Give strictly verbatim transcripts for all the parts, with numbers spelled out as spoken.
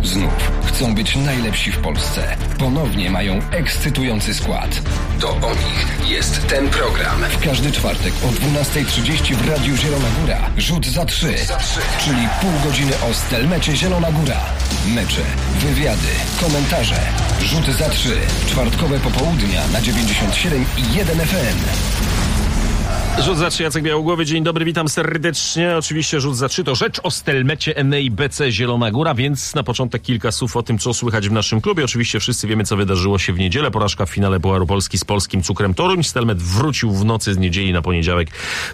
Znów chcą być najlepsi w Polsce. Ponownie mają ekscytujący skład. To o nich jest ten program. W każdy czwartek o dwunasta trzydzieści w Radiu Zielona Góra. Rzut za trzy, czyli pół godziny o Stelmecie Zielona Góra. Mecze, wywiady, komentarze. Rzut za trzy. Czwartkowe popołudnia na dziewięćdziesiąt siedem i jeden F M. Rzut za trzy, Jacek Białogłowy, dzień dobry, witam serdecznie. Oczywiście rzut za trzy to rzecz o Stelmecie N A B C Zielona Góra, więc na początek kilka słów o tym, co słychać w naszym klubie. Oczywiście wszyscy wiemy, co wydarzyło się w niedzielę. Porażka w finale Pucharu Polski z polskim Cukrem Toruń. Stelmet wrócił w nocy z niedzieli na poniedziałek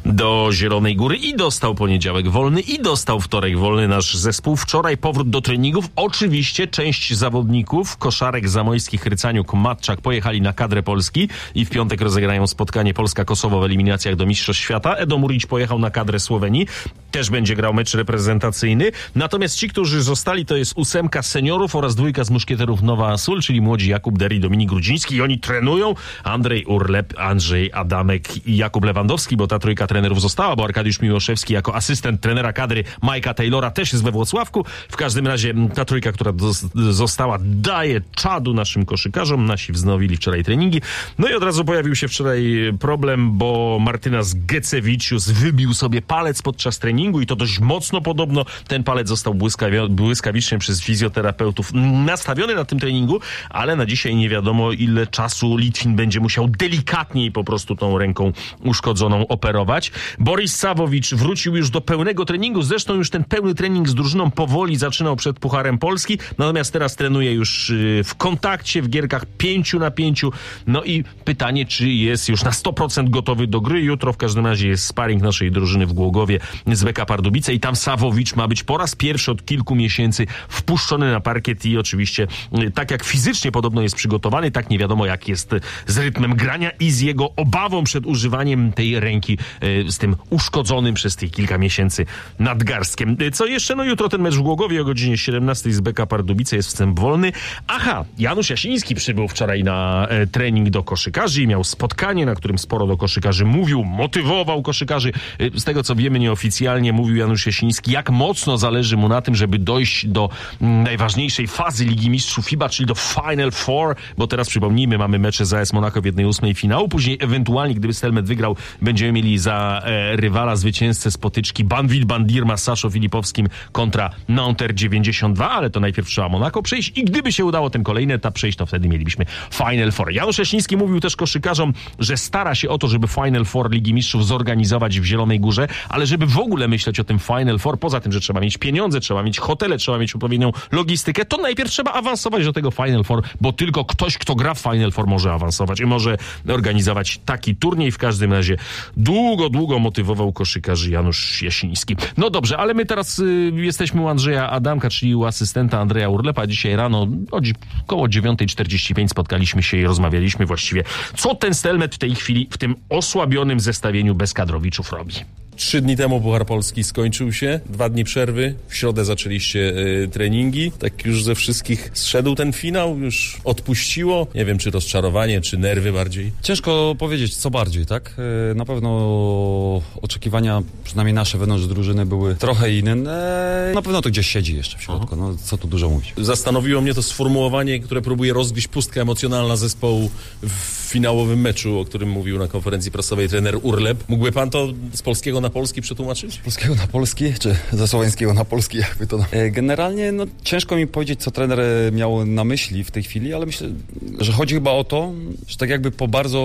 do Zielonej Góry i dostał poniedziałek wolny i dostał wtorek wolny nasz zespół. Wczoraj powrót do treningów. Oczywiście część zawodników, Koszarek, Zamojski, Chrycaniuk, Matczak pojechali na kadrę Polski i w piątek rozegrają spotkanie Polska-Kosowo w eliminacjach do Mistrzostw Świata. Edo Murić pojechał na kadrę Słowenii. Też będzie grał mecz reprezentacyjny. Natomiast ci, którzy zostali, to jest ósemka seniorów oraz dwójka z muszkieterów Nowa Sul, czyli młodzi Jakub Dery, Dominik Grudziński i oni trenują. Andrzej Urlep, Andrzej Adamek i Jakub Lewandowski, bo ta trójka trenerów została, bo Arkadiusz Miłoszewski jako asystent trenera kadry Majka Taylora też jest we Włocławku. W każdym razie ta trójka, która do, została, daje czadu naszym koszykarzom. Nasi wznowili wczoraj treningi. No i od razu pojawił się wczoraj problem, bo Martynas Gecewicius wybił sobie palec podczas treningu i to dość mocno podobno. Ten palec został błyskawi- błyskawicznie przez fizjoterapeutów nastawiony na tym treningu, ale na dzisiaj nie wiadomo, ile czasu Litwin będzie musiał delikatniej po prostu tą ręką uszkodzoną operować. Boris Sawowicz wrócił już do pełnego treningu, zresztą już ten pełny trening z drużyną powoli zaczynał przed Pucharem Polski, natomiast teraz trenuje już w kontakcie, w gierkach pięciu na pięciu. No i pytanie, czy jest już na sto procent gotowy do gry. Jutro w każdym razie jest sparring naszej drużyny w Głogowie z B K Pardubice i tam Sawowicz ma być po raz pierwszy od kilku miesięcy wpuszczony na parkiet i oczywiście tak jak fizycznie podobno jest przygotowany, tak nie wiadomo jak jest z rytmem grania i z jego obawą przed używaniem tej ręki z tym uszkodzonym przez tych kilka miesięcy nadgarstkiem. Co jeszcze? No jutro ten mecz w Głogowie o godzinie siedemnastej z B K Pardubice, jest wstęp wolny. Aha, Janusz Jasiński przybył wczoraj na e, trening do koszykarzy i miał spotkanie, na którym sporo do koszykarzy mówił, motywował koszykarzy. Z tego co wiemy nieoficjalnie mówił Janusz Jasiński, jak mocno zależy mu na tym, żeby dojść do mm, najważniejszej fazy Ligi Mistrzów F I B A, czyli do Final Four, bo teraz przypomnijmy, mamy mecze z A S Monaco w jednej ósmej finału, później ewentualnie, gdyby Stelmet wygrał, będziemy mieli za e, rywala zwycięzcę spotyczki Banvit Bandirma z Saszo Filipowskim kontra Nanterre dziewięćdziesiąt dwa, ale to najpierw trzeba Monaco przejść i gdyby się udało ten kolejny etap przejść, to wtedy mielibyśmy Final Four. Janusz Jasiński mówił też koszykarzom, że stara się o to, żeby Final Four Ligi Mistrzów zorganizować w Zielonej Górze, ale żeby w ogóle myśleć o tym Final Four, poza tym, że trzeba mieć pieniądze, trzeba mieć hotele, trzeba mieć odpowiednią logistykę, to najpierw trzeba awansować do tego Final Four, bo tylko ktoś, kto gra w Final Four może awansować i może organizować taki turniej. W każdym razie długo, długo motywował koszykarzy Janusz Jasiński. No dobrze, ale my teraz y, jesteśmy u Andrzeja Adamka, czyli u asystenta Andrzeja Urlepa. Dzisiaj rano około dziewiąta czterdzieści pięć spotkaliśmy się i rozmawialiśmy właściwie, co ten Stelmet w tej chwili w tym osłabionym zestawieniu bez kadrowiczów robi. Trzy dni temu Puchar Polski skończył się, dwa dni przerwy, w środę zaczęliście y, treningi, tak już ze wszystkich zszedł ten finał, już odpuściło, nie wiem czy rozczarowanie, czy nerwy bardziej. Ciężko powiedzieć co bardziej, tak? Na pewno oczekiwania, przynajmniej nasze wewnątrz drużyny były trochę inne, na pewno to gdzieś siedzi jeszcze w środku, no co tu dużo mówić. Zastanowiło mnie to sformułowanie, które próbuje rozgryźć pustka emocjonalna zespołu w finałowym meczu, o którym mówił na konferencji prasowej trener Urlep. Mógłby pan to z polskiego na polski przetłumaczyć? Z polskiego na polski, czy ze słoweńskiego na polski, jakby to... Generalnie, no ciężko mi powiedzieć, co trener miał na myśli w tej chwili, ale myślę, że chodzi chyba o to, że tak jakby po bardzo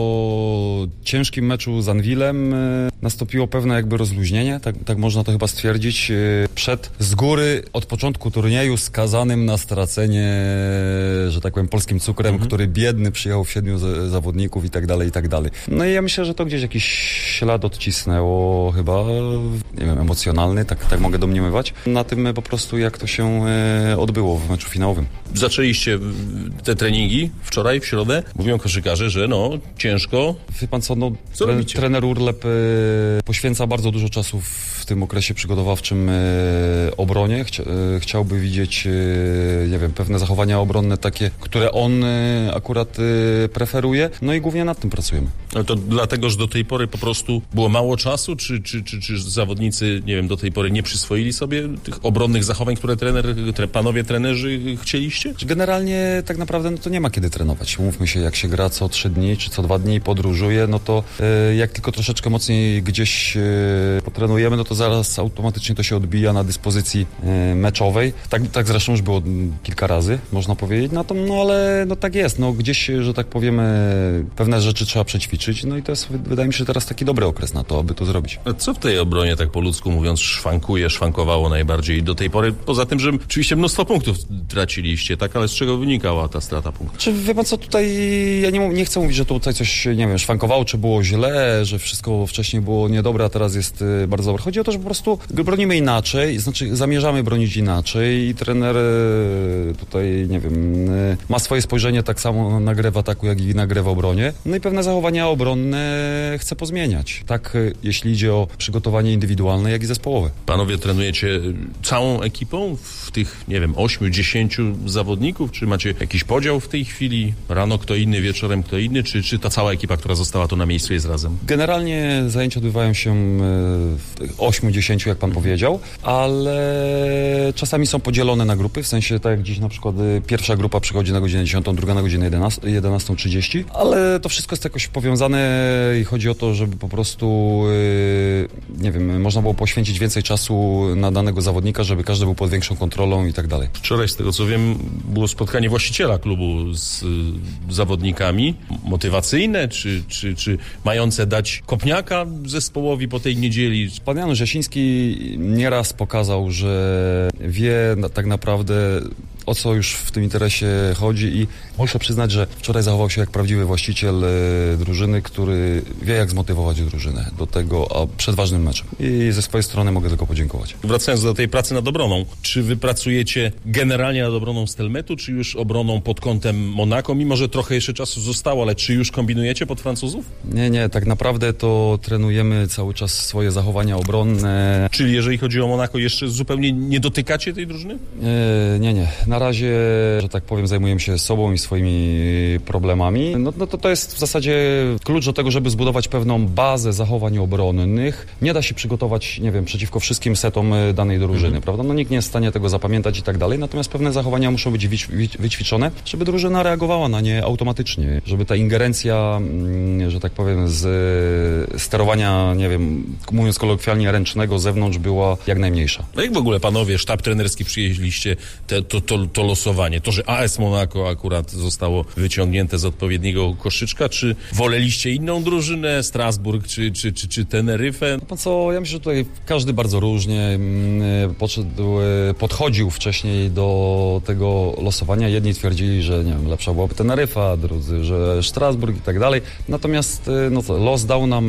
ciężkim meczu z Anwilem nastąpiło pewne jakby rozluźnienie, tak, tak można to chyba stwierdzić, przed z góry od początku turnieju skazanym na stracenie, że tak powiem, polskim Cukrem, mhm. który biedny przyjechał w siedmiu z, zawodników i tak dalej, i tak dalej. No i ja myślę, że to gdzieś jakiś ślad odcisnęło chyba, nie wiem, emocjonalny, tak, tak mogę domniemywać, na tym po prostu jak to się e, odbyło w meczu finałowym. Zaczęliście te treningi wczoraj, w środę. Mówią koszykarze, że no, ciężko. Wie pan co, no, co tre, trener Urlep e, poświęca bardzo dużo czasu w tym okresie przygotowawczym e, obronie. Chcia, e, chciałby widzieć, e, nie wiem, pewne zachowania obronne takie, które on e, akurat e, preferuje. treneruje, no i głównie nad tym pracujemy. Ale to dlatego, że do tej pory po prostu było mało czasu, czy, czy, czy, czy zawodnicy, nie wiem, do tej pory nie przyswoili sobie tych obronnych zachowań, które trener, tre, panowie trenerzy chcieliście? Generalnie tak naprawdę no to nie ma kiedy trenować. Umówmy się, jak się gra co trzy dni, czy co dwa dni, podróżuje, no to e, jak tylko troszeczkę mocniej gdzieś e, potrenujemy, no to zaraz automatycznie to się odbija na dyspozycji e, meczowej. Tak, tak zresztą już było kilka razy, można powiedzieć, no, to, no ale no tak jest, no gdzieś, że tak powiemy, pewne rzeczy trzeba przećwiczyć, no i to jest, wydaje mi się, teraz taki dobry okres na to, aby to zrobić. A co w tej obronie, tak po ludzku mówiąc, szwankuje, szwankowało najbardziej do tej pory? Poza tym, że oczywiście mnóstwo punktów traciliście, tak? Ale z czego wynikała ta strata punktów? Czy wie pan co, tutaj ja nie, nie chcę mówić, że tutaj coś, nie wiem, szwankowało, czy było źle, że wszystko wcześniej było niedobre, a teraz jest y, bardzo dobre. Chodzi o to, że po prostu bronimy inaczej, znaczy zamierzamy bronić inaczej i trener y, tutaj, nie wiem, y, ma swoje spojrzenie tak samo na grę w ataku, jak i na grę w obronie. No i pewne zachowania obronne chce pozmieniać. Tak, y, jeśli idzie o przygotowanie indywidualne, jak i zespołowe. Panowie trenujecie całą ekipą w tych, nie wiem, ośmiu, dziesięciu zawodników? Czy macie jakiś podział w tej chwili? Rano kto inny, wieczorem kto inny? Czy, czy ta cała ekipa, która została tu na miejscu, jest razem? Generalnie zajęcia odbywają się w ośmiu, dziesięciu, jak pan powiedział, ale czasami są podzielone na grupy, w sensie tak jak dziś na przykład pierwsza grupa przychodzi na godzinę dziesiątą, druga na godzinę jedenastą trzydzieści, ale to wszystko jest jakoś powiązane i chodzi o to, żeby po prostu, nie wiem, można było poświęcić więcej czasu na danego zawodnika, żeby każdy był pod większą kontrolą i tak dalej. Wczoraj, z tego co wiem, było spotkanie właściciela klubu z y, zawodnikami. Motywacyjne, czy, czy, czy mające dać kopniaka zespołowi po tej niedzieli? Pan Janusz Jasiński nieraz pokazał, że wie na, tak naprawdę, o co już w tym interesie chodzi i muszę przyznać, że wczoraj zachował się jak prawdziwy właściciel e, drużyny, który wie, jak zmotywować drużynę do tego, a przed ważnym meczem. I ze swojej strony mogę tylko podziękować. Wracając do tej pracy nad obroną, czy wy pracujecie generalnie nad obroną Stelmetu, czy już obroną pod kątem Monako, mimo że trochę jeszcze czasu zostało, ale czy już kombinujecie pod Francuzów? Nie, nie, tak naprawdę to trenujemy cały czas swoje zachowania obronne. Czyli jeżeli chodzi o Monako, jeszcze zupełnie nie dotykacie tej drużyny? E, nie, nie. Na razie, że tak powiem, zajmujemy się sobą i swoimi problemami. No, no to, to jest w zasadzie klucz do tego, żeby zbudować pewną bazę zachowań obronnych. Nie da się przygotować, nie wiem, przeciwko wszystkim setom danej drużyny, mhm. prawda? No nikt nie jest w stanie tego zapamiętać i tak dalej, natomiast pewne zachowania muszą być wyćwiczone, żeby drużyna reagowała na nie automatycznie, żeby ta ingerencja, że tak powiem, z sterowania, nie wiem, mówiąc kolokwialnie, ręcznego z zewnątrz była jak najmniejsza. No jak w ogóle, panowie, sztab trenerski przyjęliście te, to, to, to losowanie? To, że A S Monaco akurat zostało wyciągnięte z odpowiedniego koszyczka, czy woleliście inną drużynę, Strasburg, czy, czy, czy, czy Teneryfę? No co, ja myślę, że tutaj każdy bardzo różnie podszedł, podchodził wcześniej do tego losowania. Jedni twierdzili, że nie wiem, lepsza byłaby Teneryfa, drudzy, że Strasburg i tak dalej. Natomiast no co, los dał nam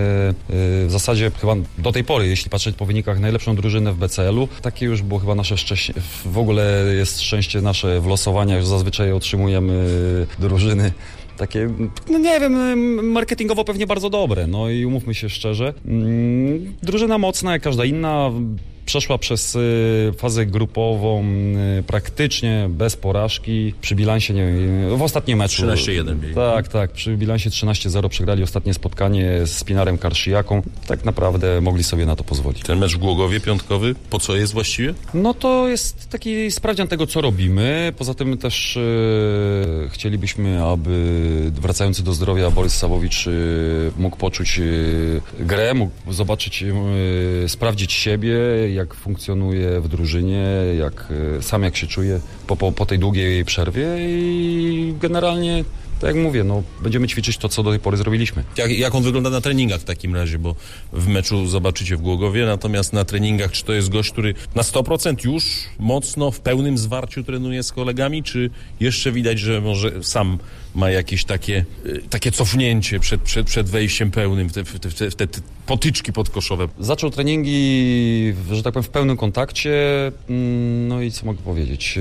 w zasadzie chyba do tej pory, jeśli patrzeć po wynikach, najlepszą drużynę w B C L u. Takie już było chyba nasze szczęście, w ogóle jest szczęście nasze w losowaniach, że zazwyczaj otrzymujemy drużyny takie, no nie wiem, marketingowo pewnie bardzo dobre, no i umówmy się szczerze. Drużyna mocna, jak każda inna, przeszła przez y, fazę grupową y, praktycznie bez porażki. Przy bilansie, nie wiem, w ostatnim meczu... trzynaście jeden biegł. Tak, tak. Przy bilansie trzynaście zero przegrali ostatnie spotkanie z Spinarem Karszijaką. Tak naprawdę mogli sobie na to pozwolić. Ten mecz w Głogowie piątkowy, po co jest właściwie? No to jest taki sprawdzian tego, co robimy. Poza tym też y, chcielibyśmy, aby wracający do zdrowia Borys Sawowicz y, mógł poczuć y, grę, mógł zobaczyć, y, sprawdzić siebie, jak funkcjonuje w drużynie, jak sam jak się czuje po, po, po tej długiej przerwie i generalnie, tak jak mówię, no, będziemy ćwiczyć to, co do tej pory zrobiliśmy. Jak, jak on wygląda na treningach w takim razie, bo w meczu zobaczycie w Głogowie, natomiast na treningach, czy to jest gość, który na sto procent już mocno, w pełnym zwarciu trenuje z kolegami, czy jeszcze widać, że może sam ma jakieś takie, takie cofnięcie przed, przed, przed wejściem pełnym w te, w te, w te, w te potyczki podkoszowe? Zaczął treningi, że tak powiem, w pełnym kontakcie, no i co mogę powiedzieć,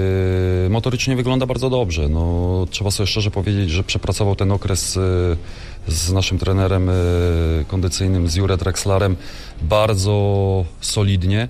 motorycznie wygląda bardzo dobrze, no trzeba sobie szczerze powiedzieć, że przepracował ten okres z naszym trenerem e, kondycyjnym, z Jurem Drexlerem, bardzo solidnie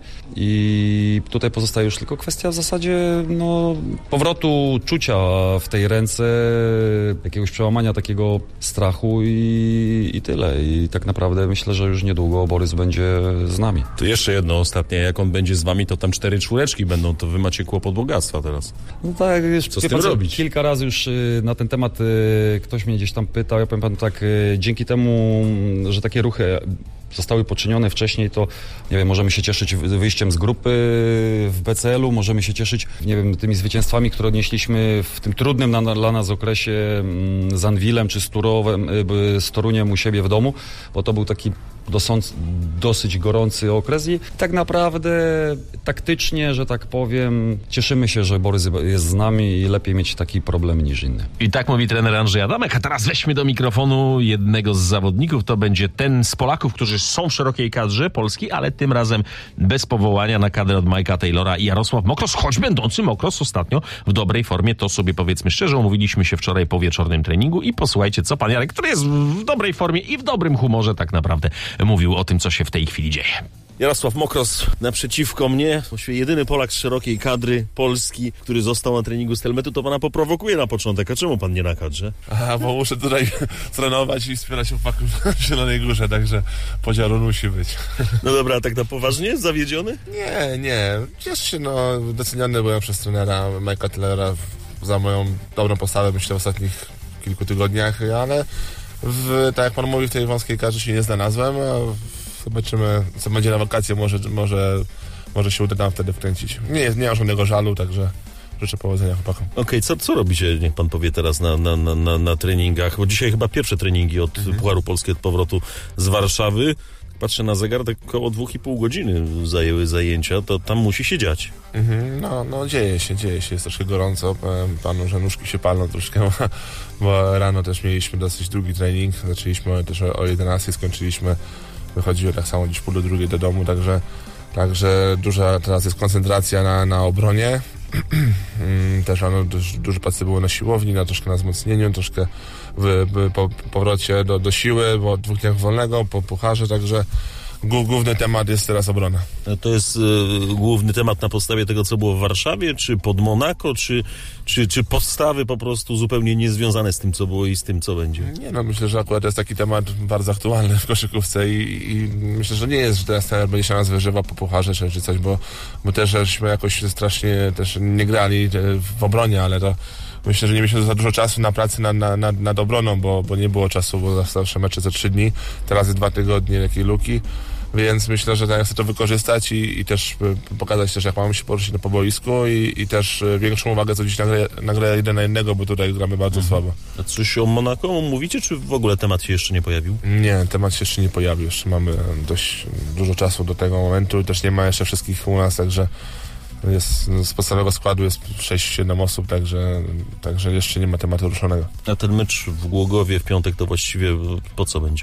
i tutaj pozostaje już tylko kwestia w zasadzie no, powrotu czucia w tej ręce, jakiegoś przełamania takiego strachu i, i tyle. I tak naprawdę myślę, że już niedługo Borys będzie z nami. To jeszcze jedno ostatnie, jak on będzie z wami, to tam cztery czwóreczki będą, to wy macie kłopot bogactwa teraz. No tak, już co z tym robić? Kilka razy już y, na ten temat y, ktoś mnie gdzieś tam pytał, ja powiem panu tak, y, dzięki temu, że takie ruchy zostały poczynione wcześniej, to nie wiem, możemy się cieszyć wyjściem z grupy w B C L-u, możemy się cieszyć, nie wiem, tymi zwycięstwami, które odnieśliśmy w tym trudnym na, dla nas okresie z Anwilem czy z, Turowem, z Toruniem u siebie w domu, bo to był taki dosąd, dosyć gorący okres i tak naprawdę taktycznie, że tak powiem, cieszymy się, że Borys jest z nami i lepiej mieć taki problem niż inny. I tak mówi trener Andrzej Adamek, a teraz weźmy do mikrofonu jednego z zawodników, to będzie ten z Polaków, którzy są w szerokiej kadrze Polski, ale tym razem bez powołania na kadrę od Mike'a Taylora i Jarosław Mokros, choć będący Mokros ostatnio w dobrej formie, to sobie powiedzmy szczerze, umówiliśmy się wczoraj po wieczornym treningu i posłuchajcie, co pan Jarek, który jest w dobrej formie i w dobrym humorze tak naprawdę, mówił o tym, co się w tej chwili dzieje. Jarosław Mokros naprzeciwko mnie, właściwie jedyny Polak z szerokiej kadry Polski, który został na treningu Stelmetu, to pana poprowokuje na początek. A czemu pan nie na kadrze? A, bo muszę tutaj trenować i wspierać chłopaków w Zielonej Górze, także podział musi być. No dobra, a tak na poważnie? Zawiedziony? Nie, nie. Cieszę się, no, doceniony byłem przez trenera Mike'a Taylora za moją dobrą postawę, myślę, w ostatnich kilku tygodniach, ale w, tak jak pan mówi, w tej wąskiej kadrze się nie znalazłem. Zobaczymy, co będzie na wakacje, może, może, może się uda nam wtedy wkręcić. Nie, nie mam żadnego żalu, także życzę powodzenia chłopakom. Okej, okay, co, co robicie, niech pan powie teraz na, na, na, na, na treningach, bo dzisiaj chyba pierwsze treningi od mhm. Pucharu Polski, od powrotu z Warszawy. Patrzę na zegar, tak około dwóch i pół godziny zajęły zajęcia, to tam musi się dziać. Mhm, no, no dzieje się, dzieje się, jest troszkę gorąco, powiem panu, że nóżki się palą troszkę, bo rano też mieliśmy dosyć długi trening, zaczęliśmy też o jedenastej, skończyliśmy, wychodziły tak samo gdzieś pół do drugiej do domu, także, także duża teraz jest koncentracja na, na obronie. Też rano duży, duży pracy było na siłowni, na troszkę na wzmocnieniu, troszkę w, w, po powrocie do, do siły, bo dwóch dniach wolnego, po pucharze, także główny temat jest teraz obrona. To jest y, główny temat na podstawie tego, co było w Warszawie, czy pod Monako, czy, czy, czy podstawy po prostu zupełnie niezwiązane z tym, co było i z tym, co będzie? Nie, no myślę, że akurat to jest taki temat bardzo aktualny w koszykówce i, i myślę, że nie jest, że teraz ten będzie się nas wyżywał po pucharze, czy, czy coś, bo, bo też żeśmy jakoś strasznie też nie grali w obronie, ale to myślę, że nie mieliśmy za dużo czasu na pracy nad, nad, nad obroną, bo, bo nie było czasu, bo zawsze mecze za trzy dni, teraz jest dwa tygodnie takiej luki, więc myślę, że ja chcę to wykorzystać i, i też pokazać też, jak mamy się poruszyć na poboisku i, i też większą uwagę co dziś na grę, na grę jeden na jednego, bo tutaj gramy bardzo mhm. słabo. A coś o Monako mówicie, czy w ogóle temat się jeszcze nie pojawił? Nie, temat się jeszcze nie pojawił, jeszcze mamy dość dużo czasu do tego momentu, też nie ma jeszcze wszystkich u nas, także jest, z podstawowego składu jest sześć siedem osób, także, także jeszcze nie ma tematu ruszonego. A ten mecz w Głogowie w piątek to właściwie po co będzie?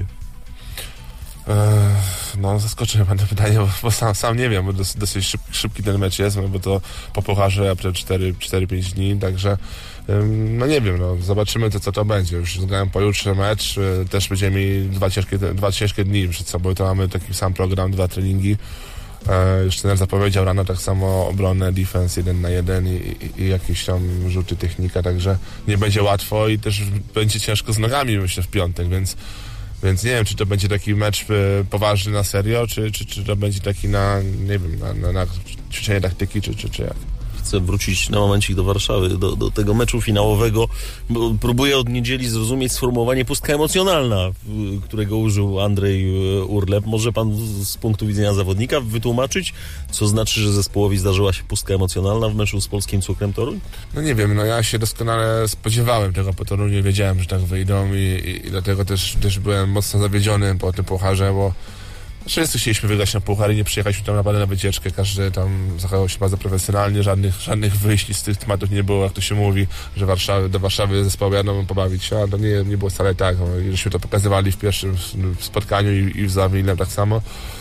No, zaskoczyłem pan to pytanie, bo, bo sam, sam nie wiem, bo dos, dosyć szyb, szybki ten mecz jest, bo to po pucharze, a przez cztery pięć dni, także no nie wiem, no zobaczymy to, co to będzie. Już zgrałem pojutrze mecz, też będziemy mieli dwa ciężkie, dwa ciężkie dni przed sobą, to mamy taki sam program, dwa treningi. E, już trener zapowiedział rano tak samo obronę, defense jeden na jeden i, i, i jakieś tam rzuty, technika, także nie będzie łatwo i też będzie ciężko z nogami, myślę, w piątek, więc Więc nie wiem, czy to będzie taki mecz poważny na serio, czy, czy, czy to będzie taki na, nie wiem, na, na, na ćwiczenie taktyki, czy, czy, czy jak. Chcę wrócić na momencik do Warszawy, do, do tego meczu finałowego. Bo próbuję od niedzieli zrozumieć sformułowanie pustka emocjonalna, którego użył Andrzej Urlep. Może pan z punktu widzenia zawodnika wytłumaczyć, co znaczy, że zespołowi zdarzyła się pustka emocjonalna w meczu z Polskim Cukrem Toruń? No nie wiem, no ja się doskonale spodziewałem tego po Toruniu, wiedziałem, że tak wyjdą i, i, i dlatego też, też byłem mocno zawiedziony po tym pucharze, bo wszyscy chcieliśmy wygrać na puchar i nie przyjechaliśmy tam naprawdę na wycieczkę, każdy tam zachował się bardzo profesjonalnie, żadnych, żadnych wyjść z tych tematów nie było, jak to się mówi, że Warszawy, do Warszawy zespołu jadą pobawić się, a to nie, nie było wcale tak, no, żeśmy to pokazywali w pierwszym spotkaniu i, i w Zawilem tak samo.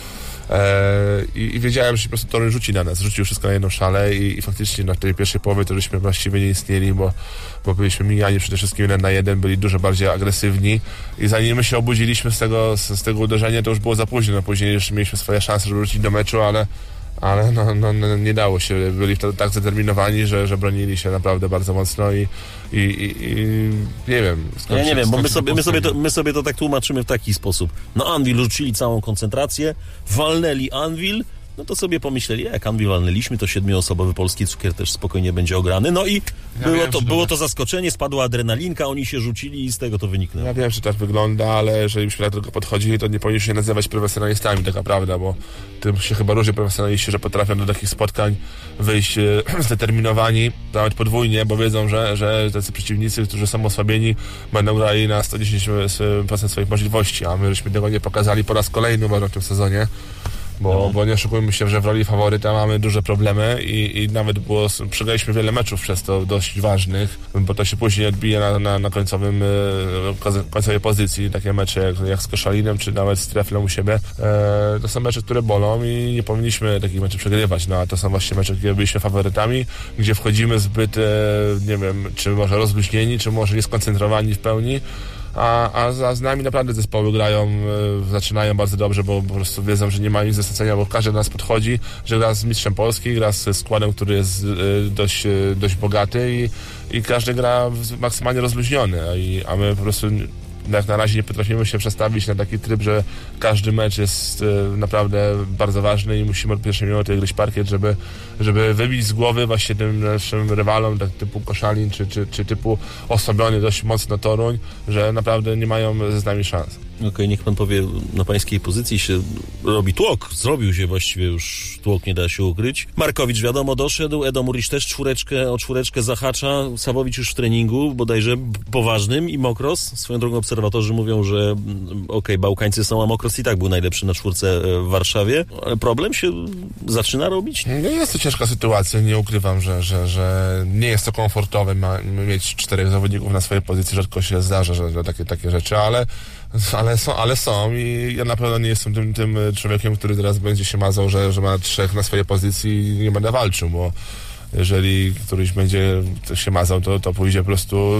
E, i, I wiedziałem, że po prostu Toruń rzuci na nas, rzucił wszystko na jedną szalę i, i faktycznie na tej pierwszej połowie to żeśmy właściwie nie istnieli, bo, bo byliśmy mijani przede wszystkim jeden na jeden, byli dużo bardziej agresywni i zanim my się obudziliśmy z tego, z, z tego uderzenia, to już było za późno. No, później jeszcze mieliśmy swoje szanse, żeby wrócić do meczu, ale ale no, no, no, nie dało się. Byli wtedy tak zdeterminowani, że, że bronili się naprawdę bardzo mocno i, i, i, i nie wiem. Ja nie wiem, bo my sobie, my, sobie to, my sobie to tak tłumaczymy w taki sposób. No Anvil rzucili całą koncentrację, walnęli Anvil, no to sobie pomyśleli, jak Anvil walnęliśmy, to siedmioosobowy polski cukier też spokojnie będzie ograny. No i ja było, wiem, to, było to zaskoczenie, spadła adrenalinka, oni się rzucili i z tego to wyniknęło. Ja wiem, że tak wygląda, ale jeżeli byśmy tak do tego podchodzili, to nie powinniśmy się nazywać profesjonalistami, taka prawda, bo tym się chyba różni profesjonaliści, że potrafią do takich spotkań wyjść e, zdeterminowani, nawet podwójnie, bo wiedzą, że, że tacy przeciwnicy, którzy są osłabieni, będą grali na sto dziesięć procent swoich możliwości, a my żeśmy tego nie pokazali po raz kolejny, uważam, w tym sezonie. Bo, no. bo nie oszukujmy się, że w roli faworyta mamy duże problemy i, i nawet było, przegraliśmy wiele meczów przez to dość ważnych, bo to się później odbije na, na, na końcowym, końcowej pozycji, takie mecze jak, jak z Koszalinem, czy nawet z Treflem u siebie. E, to są mecze, które bolą i nie powinniśmy takich meczów przegrywać, no a to są właśnie mecze, gdzie byliśmy faworytami, gdzie wchodzimy zbyt, e, nie wiem, czy może rozluźnieni, czy może nieskoncentrowani w pełni. A, a z nami naprawdę zespoły grają, y, zaczynają bardzo dobrze, bo po prostu wiedzą, że nie ma nic do stracenia, bo każdy do nas podchodzi, że gra z mistrzem Polski, gra z składem, który jest y, dość, y, dość bogaty i, i każdy gra maksymalnie rozluźniony, I, a my po prostu jak na razie nie potrafimy się przestawić na taki tryb, że każdy mecz jest y, naprawdę bardzo ważny i musimy od pierwszej minuty gryźć parkiet, żeby, żeby wybić z głowy właśnie tym naszym rywalom, tak typu Koszalin, czy, czy, czy typu osłabiony dość mocno Toruń, że naprawdę nie mają z nami szans. Okej, okay, niech pan powie, na pańskiej pozycji się robi tłok, zrobił się właściwie już tłok, nie da się ukryć. Markowicz wiadomo doszedł, Edo Murisz też czwóreczkę, o czwóreczkę zahacza, Sawowicz już w treningu, bodajże poważnym i Mokros. Swoją drogą obserwatorzy mówią, że okej, okay, Bałkańcy są, a Mokros i tak był najlepszy na czwórce w Warszawie, ale problem się zaczyna robić? Nie jest to ciężka sytuacja, nie ukrywam, że, że, że nie jest to komfortowe ma, mieć czterech zawodników na swojej pozycji, rzadko się zdarza, że, że takie, takie rzeczy, ale Ale są, ale są i ja na pewno nie jestem tym, tym człowiekiem, który teraz będzie się mazał, że, że ma trzech na swojej pozycji i nie będę walczył, bo jeżeli któryś będzie się mazał, to, to pójdzie po prostu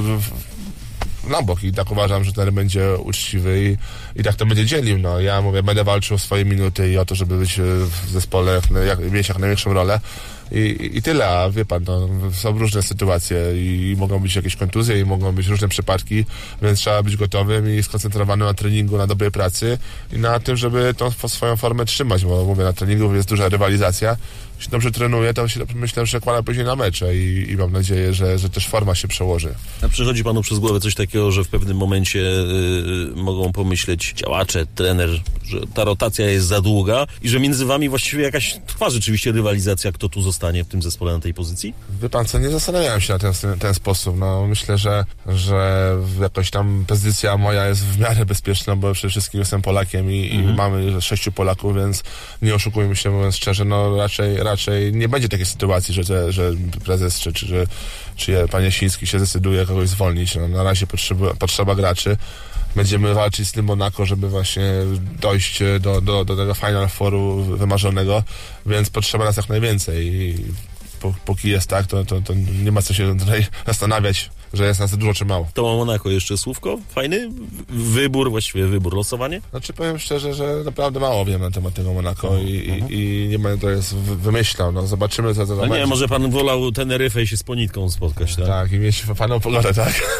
na bok i tak uważam, że ten będzie uczciwy i, i tak to będzie dzielił. No, ja mówię, będę walczył o swoje minuty i o to, żeby być w zespole, jak, mieć jak największą rolę. I, i tyle, a wie pan, no, są różne sytuacje i mogą być jakieś kontuzje i mogą być różne przypadki, więc trzeba być gotowym i skoncentrowanym na treningu, na dobrej pracy i na tym, żeby tą swoją formę trzymać, bo mówię, na treningu jest duża rywalizacja. Jeśli dobrze trenuje, to się myślę, że przekłada później na mecze i, i mam nadzieję, że, że też forma się przełoży. A przychodzi panu przez głowę coś takiego, że w pewnym momencie yy, mogą pomyśleć działacze, trener, że ta rotacja jest za długa i że między wami właściwie jakaś trwa rzeczywiście rywalizacja, kto tu zostanie w tym zespole na tej pozycji? Wie pan co, nie zastanawiałem się na ten, ten sposób. No, myślę, że, że jakoś tam pozycja moja jest w miarę bezpieczna, bo przede wszystkim jestem Polakiem i, mhm. i mamy sześciu Polaków, więc nie oszukujmy się, mówiąc szczerze, no raczej, raczej nie będzie takiej sytuacji, że, że prezes czy, czy, czy, czy pan Jasiński się zdecyduje kogoś zwolnić. No, na razie potrzeba, potrzeba graczy. Będziemy walczyć z tym Monaco, żeby właśnie dojść do, do, do tego Final Fouru wymarzonego, więc potrzeba nas jak najwięcej i póki jest tak, to, to, to nie ma co się tutaj zastanawiać, że jest nas dużo czy mało. To ma Monaco jeszcze słówko? Fajny wybór, właściwie wybór, losowanie? Znaczy powiem szczerze, że naprawdę mało wiem na temat tego Monaco uh-huh. i, uh-huh. i, i nie będę to jest wymyślał. No zobaczymy, co to no nie, może pan wolał Teneryfę i się z Ponitką spotkać, tak? Tak, i mieć fajną pogodę, tak?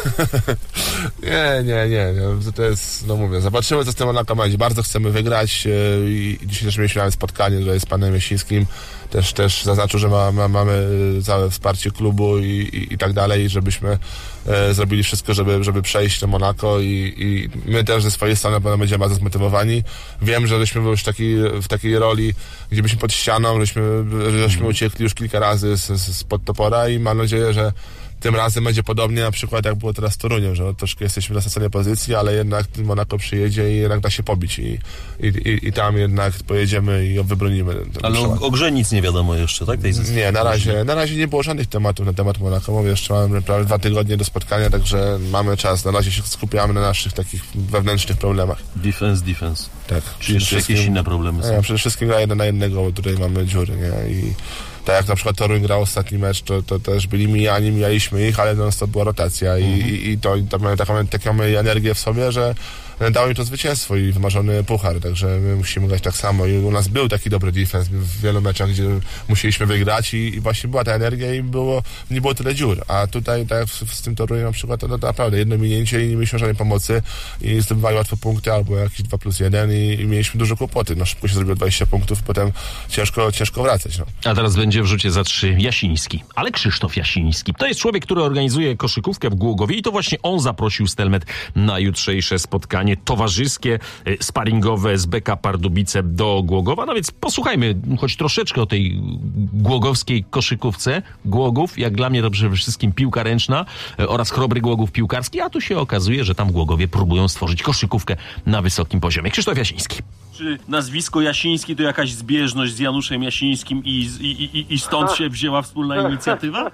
nie, nie, nie, nie. To jest, no mówię, zobaczymy, co z tym Monaco będzie. Bardzo chcemy wygrać i dzisiaj też mieliśmy nawet spotkanie tutaj z panem Jasińskim. Też, też zaznaczył, że ma, ma, mamy całe wsparcie klubu i, i, i tak dalej, żebyśmy e, zrobili wszystko, żeby, żeby przejść do Monaco i, i my też ze swojej strony będziemy bardzo zmotywowani. Wiem, że żeśmy byli już taki, w takiej roli, gdzie byliśmy pod ścianą, żeśmy, żeśmy uciekli już kilka razy z, z, spod topora i mam nadzieję, że tym razem będzie podobnie na przykład jak było teraz z Toruniem, że troszkę jesteśmy na straconej pozycji, ale jednak Monako przyjedzie i jednak da się pobić i, i, i, i tam jednak pojedziemy i wybronimy. Ale o, o grze nic nie wiadomo jeszcze, tak? Tej nie, na razie, na razie nie było żadnych tematów na temat Monako. Mówię, jeszcze mamy prawie dwa tygodnie do spotkania, także mamy czas. Na razie się skupiamy na naszych takich wewnętrznych problemach. Defense, defense. Tak. Czy jeszcze jakieś inne problemy są? Ja, przede wszystkim gra jeden na jednego, bo tutaj mamy dziury, nie? I tak jak na przykład Toruń grał ostatni mecz, to, to też byli mijani, mijaliśmy ich, ale non stop była rotacja i, mm-hmm. i, i to, to mamy taką, taką energię w sobie, że dało mi to zwycięstwo i wymarzony puchar, także my musimy grać tak samo i u nas był taki dobry defense w wielu meczach, gdzie musieliśmy wygrać i, i właśnie była ta energia i było, nie było tyle dziur, a tutaj tak jak z, z tym Toruniem na przykład, to, to naprawdę jedno minięcie i nie mieliśmy żadnej pomocy i zdobywali łatwo punkty albo jakieś dwa plus jeden i, i mieliśmy duże kłopoty, no szybko się zrobiło dwadzieścia punktów, potem ciężko, ciężko wracać. No. A teraz będzie w rzucie za trzy Jasiński, ale Krzysztof Jasiński. To jest człowiek, który organizuje koszykówkę w Głogowie i to właśnie on zaprosił Stelmet na jutrzejsze spotkanie towarzyskie, sparingowe z B K Pardubice do Głogowa. No więc posłuchajmy choć troszeczkę o tej głogowskiej koszykówce. Głogów, jak dla mnie to przede wszystkim piłka ręczna oraz Chrobry Głogów piłkarski, a tu się okazuje, że tam w Głogowie próbują stworzyć koszykówkę na wysokim poziomie. Krzysztof Jasiński. Czy nazwisko Jasiński to jakaś zbieżność z Januszem Jasińskim i, i, i, i stąd się wzięła wspólna inicjatywa?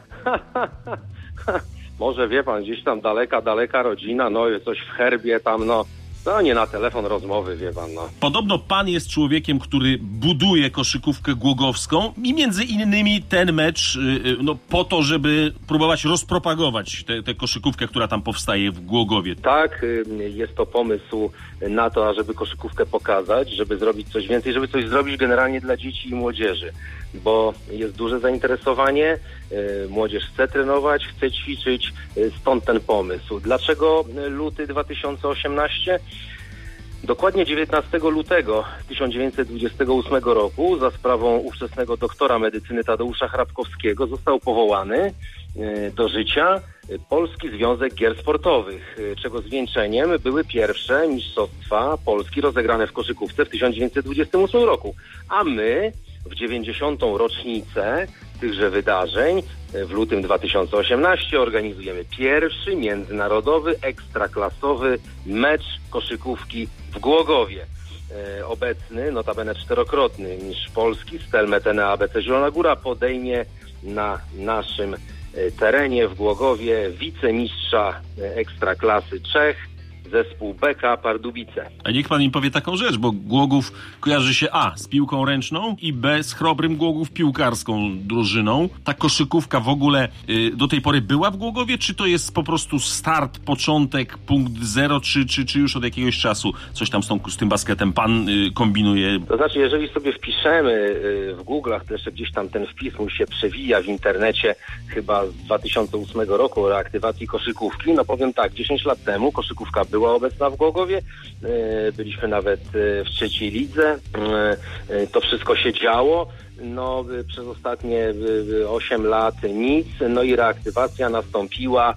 Może wie pan, gdzieś tam daleka, daleka rodzina, no coś w herbie tam, no. No nie na telefon rozmowy, wie pan, no. Podobno pan jest człowiekiem, który buduje koszykówkę głogowską i między innymi ten mecz no po to, żeby próbować rozpropagować tę koszykówkę, która tam powstaje w Głogowie. Tak, jest to pomysł na to, ażeby koszykówkę pokazać, żeby zrobić coś więcej, żeby coś zrobić generalnie dla dzieci i młodzieży, bo jest duże zainteresowanie, młodzież chce trenować, chce ćwiczyć, stąd ten pomysł. Dlaczego luty dwa tysiące osiemnasty? Dokładnie dziewiętnastego lutego tysiąc dziewięćset dwudziestego ósmego roku za sprawą ówczesnego doktora medycyny Tadeusza Hrabkowskiego został powołany do życia Polski Związek Gier Sportowych, czego zwieńczeniem były pierwsze mistrzostwa Polski rozegrane w koszykówce w tysiąc dziewięćset dwudziestym ósmym roku. A my w dziewięćdziesiątą rocznicę tychże wydarzeń w lutym dwa tysiące osiemnastego organizujemy pierwszy międzynarodowy, ekstraklasowy mecz koszykówki w Głogowie. E, obecny, notabene czterokrotny mistrz Polski, Stelmet N E A B C Zielona Góra, podejmie na naszym terenie w Głogowie wicemistrza ekstraklasy Czech, zespół B K Pardubice. A niech pan mi powie taką rzecz, bo Głogów kojarzy się A z piłką ręczną i B z Chrobrym Głogów piłkarską drużyną. Ta koszykówka w ogóle y, do tej pory była w Głogowie, czy to jest po prostu start, początek, punkt zero, czy, czy, czy już od jakiegoś czasu coś tam z, tą, z tym basketem pan y, kombinuje? To znaczy, jeżeli sobie wpiszemy y, w Google'ach, to jeszcze gdzieś tam ten wpis mu się przewija w internecie, chyba z dwa tysiące ósmego roku o reaktywacji koszykówki, no powiem tak, dziesięć lat temu koszykówka była obecna w Głogowie, byliśmy nawet w trzeciej lidze, to wszystko się działo, no przez ostatnie osiem lat nic, no i reaktywacja nastąpiła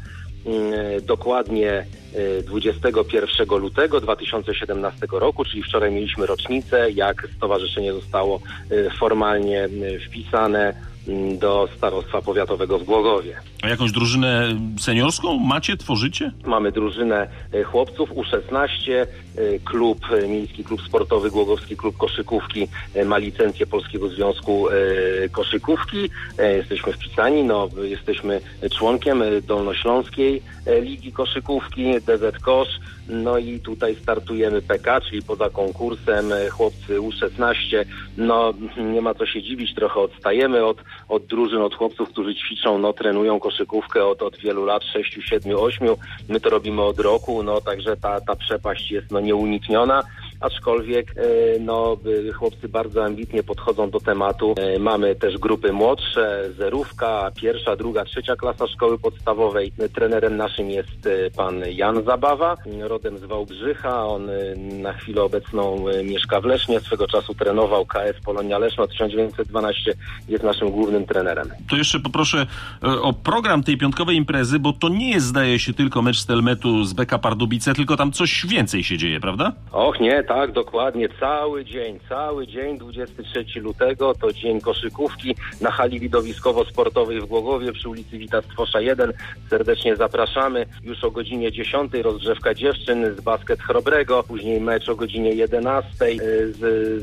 dokładnie dwudziestego pierwszego lutego dwa tysiące siedemnastego roku, czyli wczoraj mieliśmy rocznicę, jak stowarzyszenie zostało formalnie wpisane do Starostwa Powiatowego w Głogowie. A jakąś drużynę seniorską macie, tworzycie? Mamy drużynę chłopców U szesnaście, klub, Miejski Klub Sportowy, Głogowski Klub Koszykówki ma licencję Polskiego Związku Koszykówki. Jesteśmy wpisani, no jesteśmy członkiem Dolnośląskiej Ligi Koszykówki, D Z Kosz, no i tutaj startujemy P K, czyli poza konkursem chłopcy U szesnaście, no nie ma co się dziwić, trochę odstajemy od, od drużyn, od chłopców, którzy ćwiczą, no trenują koszykówkę od, od wielu lat, sześciu, siedmiu, ośmiu, my to robimy od roku, no także ta, ta przepaść jest no nieunikniona, aczkolwiek no chłopcy bardzo ambitnie podchodzą do tematu. Mamy też grupy młodsze, zerówka, pierwsza, druga, trzecia klasa szkoły podstawowej. Trenerem naszym jest pan Jan Zabawa, rodem z Wałbrzycha, on na chwilę obecną mieszka w Lesznie, swego czasu trenował K S Polonia Leszno tysiąc dziewięćset dwanaście, jest naszym głównym trenerem. To jeszcze poproszę o program tej piątkowej imprezy, bo to nie jest, zdaje się, tylko mecz Stelmetu z B K Pardubice, tylko tam coś więcej się dzieje, prawda? Och nie, Tak, dokładnie. Cały dzień, cały dzień, dwudziestego trzeciego lutego to dzień koszykówki na hali widowiskowo-sportowej w Głogowie przy ulicy Wita Stwosza jeden. Serdecznie zapraszamy. Już o godzinie dziesiątej rozgrzewka dziewczyn z basket Chrobrego, później mecz o godzinie jedenastej z,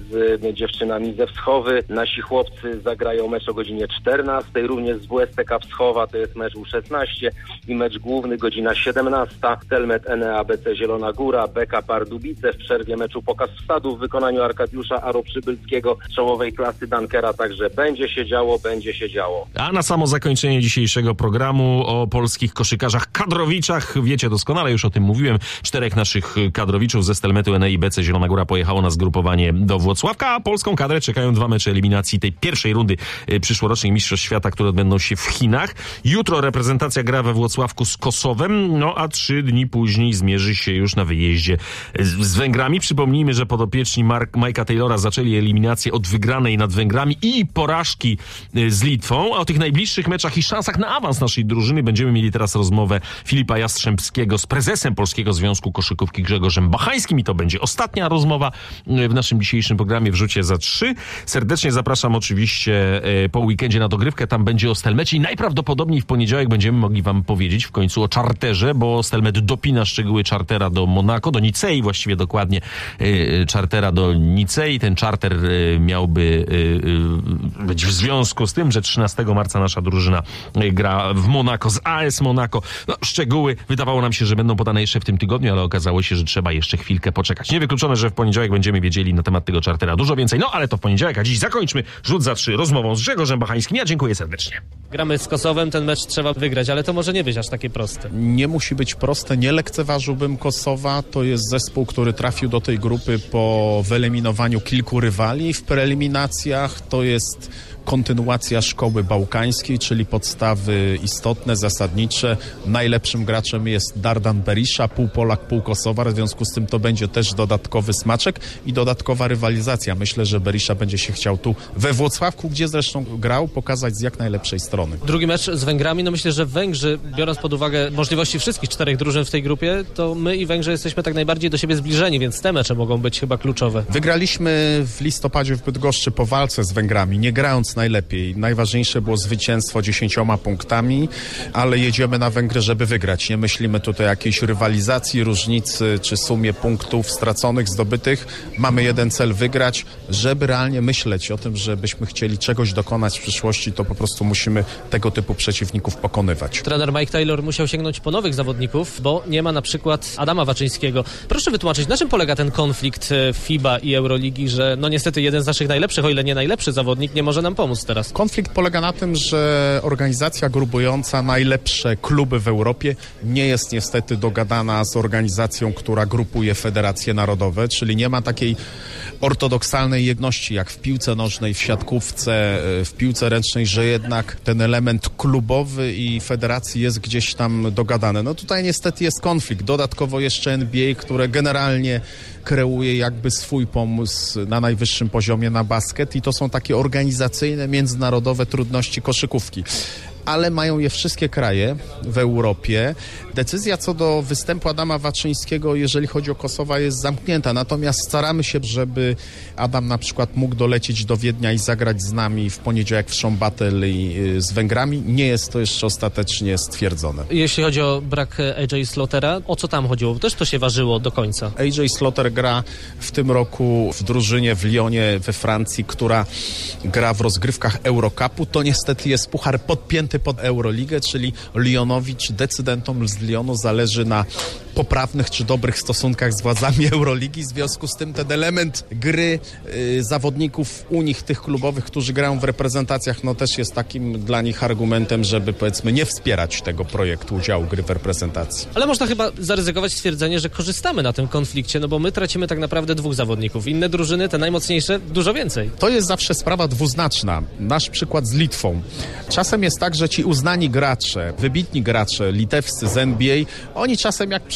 z dziewczynami ze Wschowy. Nasi chłopcy zagrają mecz o godzinie czternastej, również z W S T K Wschowa, to jest mecz U szesnaście i mecz główny godzina siedemnasta. Telmet N E A B C Zielona Góra, B K Pardubice, w przerwie meczu pokaz wsadu w wykonaniu Arkadiusza Aro-Przybylskiego, czołowej klasy Dunkera, także będzie się działo, będzie się działo. A na samo zakończenie dzisiejszego programu o polskich koszykarzach kadrowiczach, wiecie doskonale, już o tym mówiłem, czterech naszych kadrowiczów ze Stelmetu N E I B C Zielona Góra pojechało na zgrupowanie do Włocławka, a polską kadrę czekają dwa mecze eliminacji tej pierwszej rundy przyszłorocznych Mistrzostw Świata, które odbędą się w Chinach. Jutro reprezentacja gra we Włocławku z Kosowem, no a trzy dni później zmierzy się już na wyjeździe z, z Węgrami. Przypomnijmy, że podopieczni Mark, Mike'a Taylora zaczęli eliminację od wygranej nad Węgrami i porażki z Litwą, a o tych najbliższych meczach i szansach na awans naszej drużyny będziemy mieli teraz rozmowę Filipa Jastrzębskiego z prezesem Polskiego Związku Koszykówki Grzegorzem Bachańskim i to będzie ostatnia rozmowa w naszym dzisiejszym programie w Rzucie za trzy. Serdecznie zapraszam oczywiście po weekendzie na dogrywkę, tam będzie o Stelmecie i najprawdopodobniej w poniedziałek będziemy mogli wam powiedzieć w końcu o czarterze, bo Stelmet dopina szczegóły czartera do Monako, do Nicei właściwie dokładnie, czartera do Nicei. Ten czarter miałby być w związku z tym, że trzynastego marca nasza drużyna gra w Monako z A S Monako. No, szczegóły wydawało nam się, że będą podane jeszcze w tym tygodniu, ale okazało się, że trzeba jeszcze chwilkę poczekać. Niewykluczone, że w poniedziałek będziemy wiedzieli na temat tego czartera dużo więcej, no ale to w poniedziałek, a dziś zakończmy Rzut za trzy rozmową z Grzegorzem Bachańskim. Ja dziękuję serdecznie. Gramy z Kosowem, ten mecz trzeba wygrać, ale to może nie być aż takie proste. Nie musi być proste, nie lekceważyłbym Kosowa. To jest zespół, który trafił do tej grupy po wyeliminowaniu kilku rywali w preeliminacjach. To jest kontynuacja szkoły bałkańskiej, czyli podstawy istotne, zasadnicze. Najlepszym graczem jest Dardan Berisha, pół Polak, pół Kosowar, w związku z tym to będzie też dodatkowy smaczek i dodatkowa rywalizacja. Myślę, że Berisha będzie się chciał tu we Włocławku, gdzie zresztą grał, pokazać z jak najlepszej strony. Drugi mecz z Węgrami, no myślę, że Węgrzy, biorąc pod uwagę możliwości wszystkich czterech drużyn w tej grupie, to my i Węgrzy jesteśmy tak najbardziej do siebie zbliżeni, więc te mecze mogą być chyba kluczowe. Wygraliśmy w listopadzie w Bydgoszczy po walce z Węgrami, nie grając najlepiej. Najważniejsze było zwycięstwo dziesięcioma punktami, ale jedziemy na Węgry, żeby wygrać. Nie myślimy tutaj o jakiejś rywalizacji, różnicy czy sumie punktów straconych, zdobytych. Mamy jeden cel, wygrać. Żeby realnie myśleć o tym, żebyśmy chcieli czegoś dokonać w przyszłości, to po prostu musimy tego typu przeciwników pokonywać. Trener Mike Taylor musiał sięgnąć po nowych zawodników, bo nie ma na przykład Adama Waczyńskiego. Proszę wytłumaczyć, na czym polega ten konflikt FIBA i Euroligi, że no niestety jeden z naszych najlepszych, o ile nie najlepszy zawodnik, nie może nam pomóc teraz? Konflikt polega na tym, że organizacja grupująca najlepsze kluby w Europie nie jest niestety dogadana z organizacją, która grupuje federacje narodowe, czyli nie ma takiej ortodoksalnej jedności jak w piłce nożnej, w siatkówce, w piłce ręcznej, że jednak ten element klubowy i federacji jest gdzieś tam dogadany. No tutaj niestety jest konflikt. Dodatkowo jeszcze N B A, które generalnie kreuje jakby swój pomysł na najwyższym poziomie na basket i to są takie organizacyjne, międzynarodowe trudności koszykówki. Ale mają je wszystkie kraje w Europie. Decyzja co do występu Adama Waczyńskiego, jeżeli chodzi o Kosowa, jest zamknięta. Natomiast staramy się, żeby Adam na przykład mógł dolecieć do Wiednia i zagrać z nami w poniedziałek w Show Battle z Węgrami. Nie jest to jeszcze ostatecznie stwierdzone. Jeśli chodzi o brak A J Slaughtera, o co tam chodziło? Też to się ważyło do końca. A J Slaughter gra w tym roku w drużynie w Lyonie we Francji, która gra w rozgrywkach Eurocupu. To niestety jest puchar podpięty pod Euroligę, czyli Lyonowi czy decydentom z Lyonu zależy na poprawnych czy dobrych stosunkach z władzami Euroligi. W związku z tym ten element gry y, zawodników u nich, tych klubowych, którzy grają w reprezentacjach, no też jest takim dla nich argumentem, żeby powiedzmy nie wspierać tego projektu udziału gry w reprezentacji. Ale można chyba zaryzykować stwierdzenie, że korzystamy na tym konflikcie, no bo my tracimy tak naprawdę dwóch zawodników. Inne drużyny, te najmocniejsze, dużo więcej. To jest zawsze sprawa dwuznaczna. Nasz przykład z Litwą. Czasem jest tak, że ci uznani gracze, wybitni gracze litewscy z N B A, oni czasem jak przyjeżdżają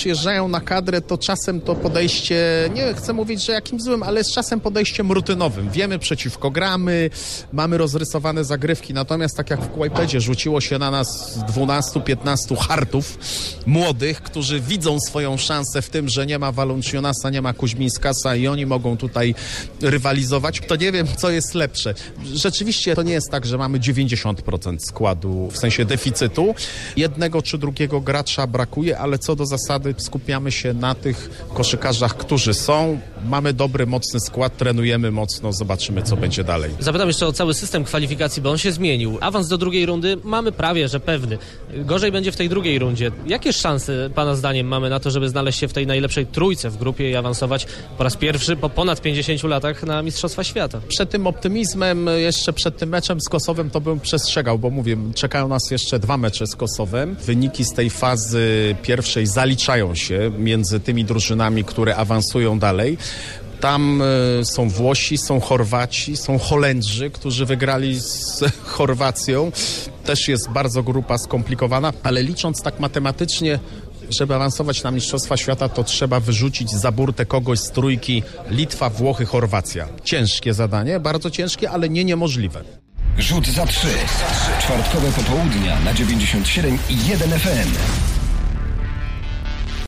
przyjeżdżają na kadrę, to czasem to podejście, nie chcę mówić, że jakimś złym, ale jest czasem podejściem rutynowym. Wiemy przeciwko gramy, mamy rozrysowane zagrywki, natomiast tak jak w Kłajpedzie rzuciło się na nas dwunastu piętnastu hartów młodych, którzy widzą swoją szansę w tym, że nie ma Valanciunasa, nie ma Kuźmińskasa i oni mogą tutaj rywalizować, to nie wiem, co jest lepsze. Rzeczywiście to nie jest tak, że mamy dziewięćdziesiąt procent składu, w sensie deficytu. Jednego czy drugiego gracza brakuje, ale co do zasady skupiamy się na tych koszykarzach, którzy są. Mamy dobry, mocny skład, trenujemy mocno, zobaczymy, co będzie dalej. Zapytam jeszcze o cały system kwalifikacji, bo on się zmienił. Awans do drugiej rundy mamy prawie, że pewny. Gorzej będzie w tej drugiej rundzie. Jakie szanse, pana zdaniem, mamy na to, żeby znaleźć się w tej najlepszej trójce w grupie i awansować po raz pierwszy po ponad pięćdziesięciu latach na Mistrzostwa Świata? Przed tym optymizmem, jeszcze przed tym meczem z Kosowem to bym przestrzegał, bo mówię, czekają nas jeszcze dwa mecze z Kosowem. Wyniki z tej fazy pierwszej zaliczają się między tymi drużynami, które awansują dalej. Tam y, są Włosi, są Chorwaci, są Holendrzy, którzy wygrali z Chorwacją. Też jest bardzo grupa skomplikowana, ale licząc tak matematycznie, żeby awansować na Mistrzostwa Świata, to trzeba wyrzucić za burtę kogoś z trójki Litwa, Włochy, Chorwacja. Ciężkie zadanie, bardzo ciężkie, ale nie niemożliwe. Rzut za trzy. Czwartkowe popołudnia na dziewięćdziesiąt siedem i jeden F M.